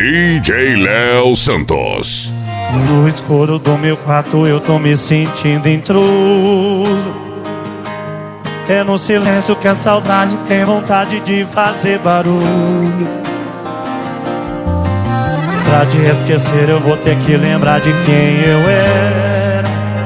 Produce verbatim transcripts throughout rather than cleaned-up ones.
D J Léo Santos. No escuro do meu quarto eu tô me sentindo intruso. É no silêncio que a saudade tem vontade de fazer barulho. Pra te esquecer eu vou ter que lembrar de quem eu era.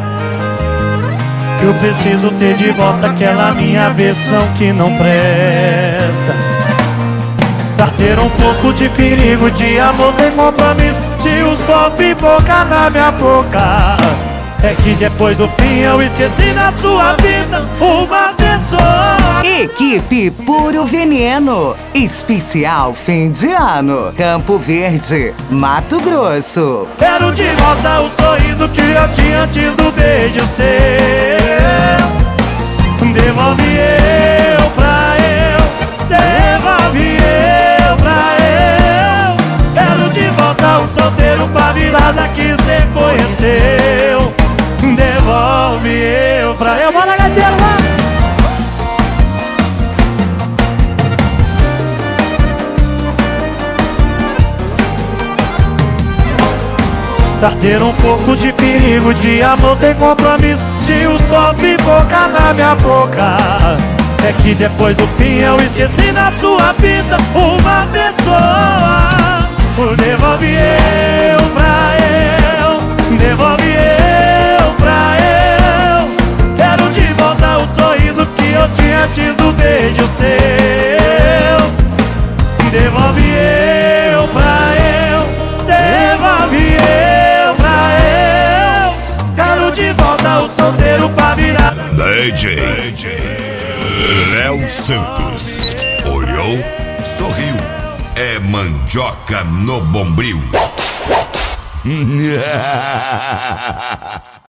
Eu preciso ter de volta aquela minha versão que não presta. Pra ter um pouco de perigo, de amor sem compromisso, se os copos boca na minha boca. É que depois do fim eu esqueci na sua vida uma pessoa. Equipe Puro Veneno, especial fim de ano, Campo Verde, Mato Grosso. Quero de volta o sorriso que eu tinha antes do beijo seu. Devolve eu pra eu, devolve eu pra eu. Quero de volta um solteiro pra virada que cê conheceu. Devolve eu pra eu. Bora, gateiro, lá! Pra ter um pouco de perigo, de amor sem compromisso, de os copos e boca na minha boca. É que depois do fim eu esqueci na sua vida uma pessoa. Devolve eu pra eu, devolve eu pra eu. Quero de volta o sorriso que eu tinha antes do beijo seu. Devolve eu pra eu, devolve eu pra eu. Quero de volta o solteiro pra virar D J Léo Santos. Olhou, sorriu. É mandioca no bombril.